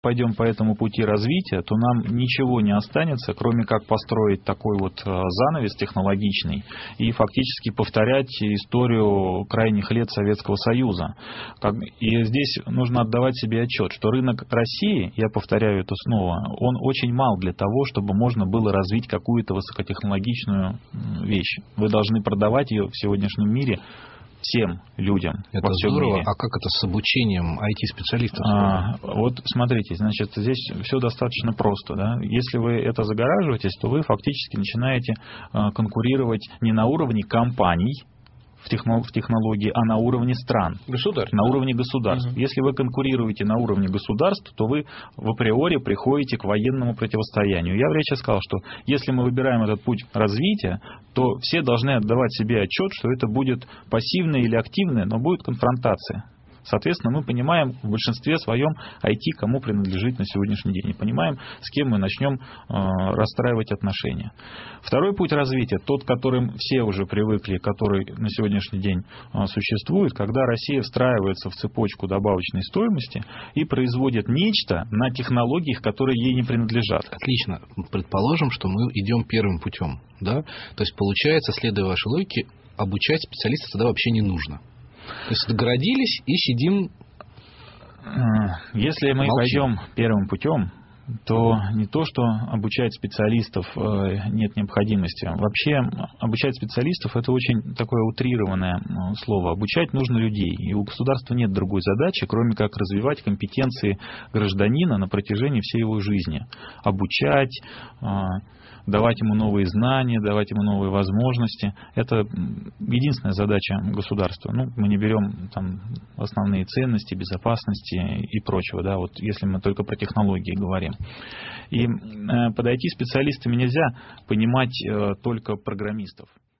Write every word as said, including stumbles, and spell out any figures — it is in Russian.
пойдем по этому пути развития, то нам ничего не останется, кроме как построить такой вот занавес технологичный и фактически повторять историю крайних лет Советского Союза. И здесь нужно отдавать себе отчет, что рынок России, я повторяю это снова, он очень мал для того, чтобы можно было развить какую-то высокотехнологичную вещь. Вы должны продавать ее в сегодняшнем мире всем людям. Это здорово. Мире. А как это с обучением ай ти-специалистов? А, вот смотрите, значит, здесь все достаточно просто. Да? Если вы это загораживаетесь, то вы фактически начинаете а, конкурировать не на уровне компаний в, техно, в технологии, а на уровне стран. Государств. На уровне государств. Угу. Если вы конкурируете на уровне государств, то вы в априори приходите к военному противостоянию. Я в речи сказал, что если мы выбираем этот путь развития, то все должны отдавать себе отчет, что это будет пассивное или активное, но будет конфронтация. Соответственно, мы понимаем в большинстве своем ай ти, кому принадлежит на сегодняшний день. И понимаем, с кем мы начнем э, расстраивать отношения. Второй путь развития, тот, к которым все уже привыкли, который на сегодняшний день э, существует, когда Россия встраивается в цепочку добавочной стоимости и производит нечто на технологиях, которые ей не принадлежат. Отлично. Предположим, что мы идем первым путем. Да? То есть, получается, следуя вашей логике, обучать специалистов тогда вообще не нужно. То есть догородились и сидим. Если мы молчим. Пойдем первым путем, то не то, что обучать специалистов нет необходимости. Вообще обучать специалистов — это очень такое утрированное слово. Обучать нужно людей. И у государства нет другой задачи, кроме как развивать компетенции гражданина на протяжении всей его жизни. Обучать, давать ему новые знания, давать ему новые возможности. Это единственная задача государства. Ну, мы не берем там основные ценности, безопасности и прочего, да, вот если мы только про технологии говорим. И под ай ти-специалистами нельзя понимать только программистов.